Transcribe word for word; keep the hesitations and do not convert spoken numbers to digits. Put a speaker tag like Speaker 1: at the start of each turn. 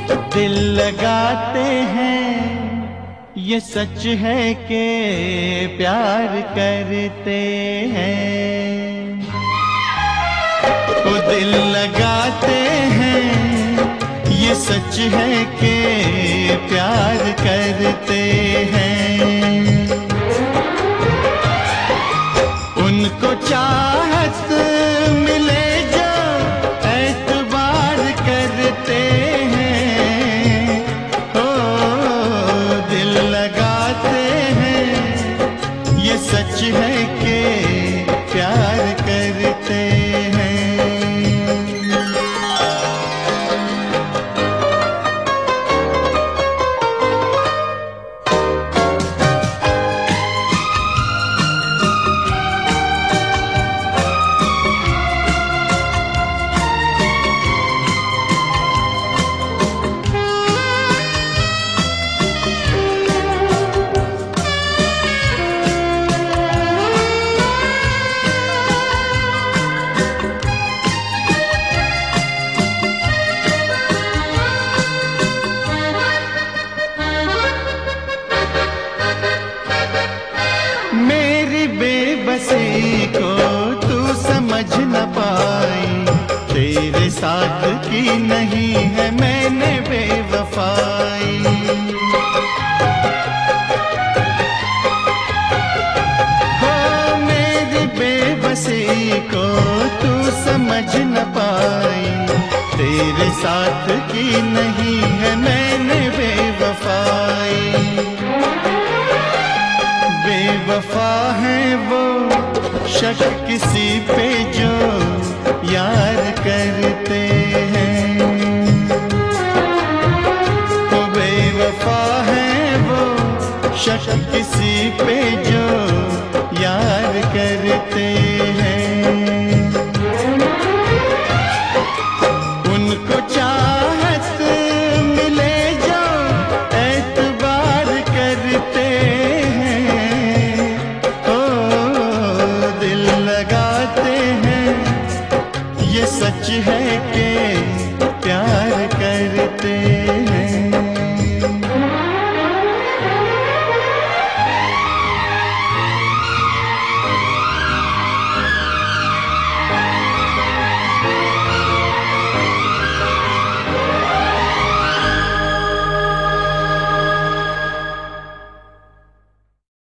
Speaker 1: दिल लगाते हैं ये सच है कि प्यार करते हैं। वो दिल लगाते हैं ये सच है कि प्यार करते हैं। उनको चाहत मिले जो एतबार करते हैं। ओ दिल लगाते हैं ये सच है कि प्यार करते हैं। बेबसी को तू समझ न पाई, तेरे साथ की नहीं है मैंने बेवफाई। हो मेरी बेबसी को तू समझ न पाई, तेरे साथ की नहीं है मैंने बेवफाई। बेवफा है वो शक किसी पे जो यार करते हैं। वो बेवफा है वो शक किसी पे जो यार करते हैं। उनको चाहत मिले जो एतबार करते लगाते हैं ये सच है कि